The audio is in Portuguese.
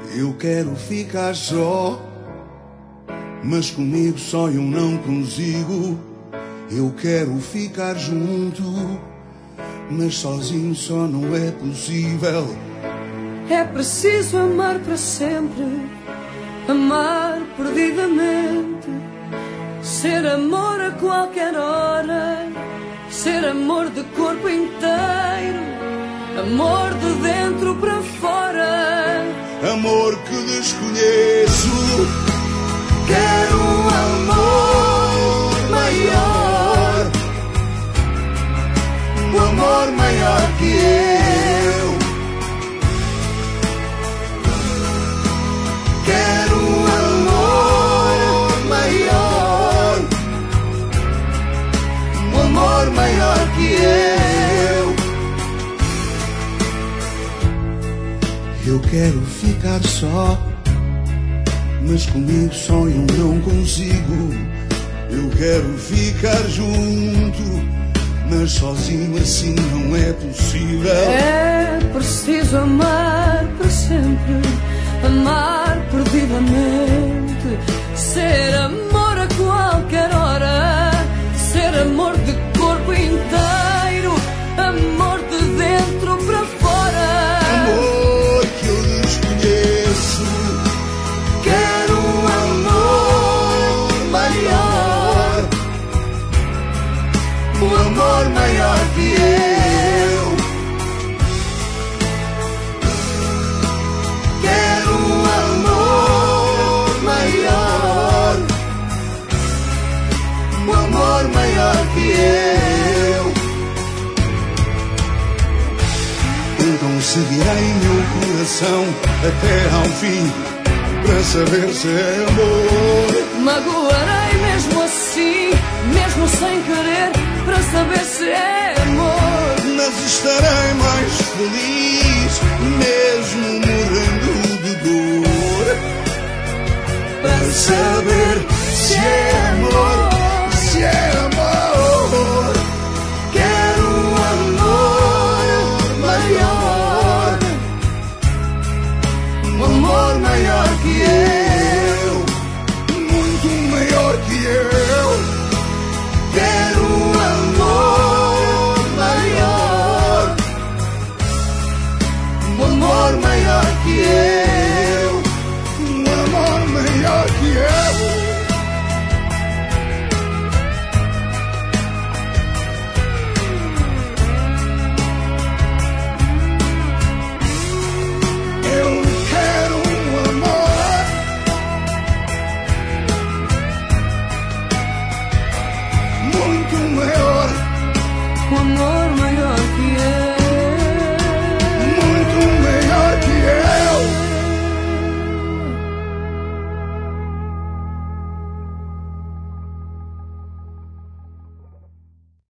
Eu quero ficar só, mas comigo só eu não consigo. Eu quero ficar junto, mas sozinho só não é possível. É preciso amar para sempre, amar perdidamente, ser amor a qualquer hora, ser amor de corpo inteiro, amor de dentro para fora, amor que desconheço. Quero um amor maior, um amor maior que eu. Quero um amor maior, um amor maior que eu. Eu quero ficar só, mas comigo só eu não consigo. Eu quero ficar junto, mas sozinho assim não é possível. É preciso amar para sempre, amar perdidamente, ser amor a qualquer hora, ser amor de corpo inteiro, amor de dentro para fora, amor que eu desconheço. Quero um amor maior, um amor maior que eu. Quero um amor maior, um amor maior que eu. Então seguirei meu coração até ao fim, para saber se é amor. Magoarei mesmo assim, mesmo sem querer, para saber se é amor. Mas estarei mais feliz, mesmo morrendo de dor, para saber se é amor, se é amor. Quero um amor maior, um amor maior que eu, muito maior que eu. Quero um amor maior, um amor maior que eu, um amor maior que eu. Eu quero um amor muito maior, um amor maior.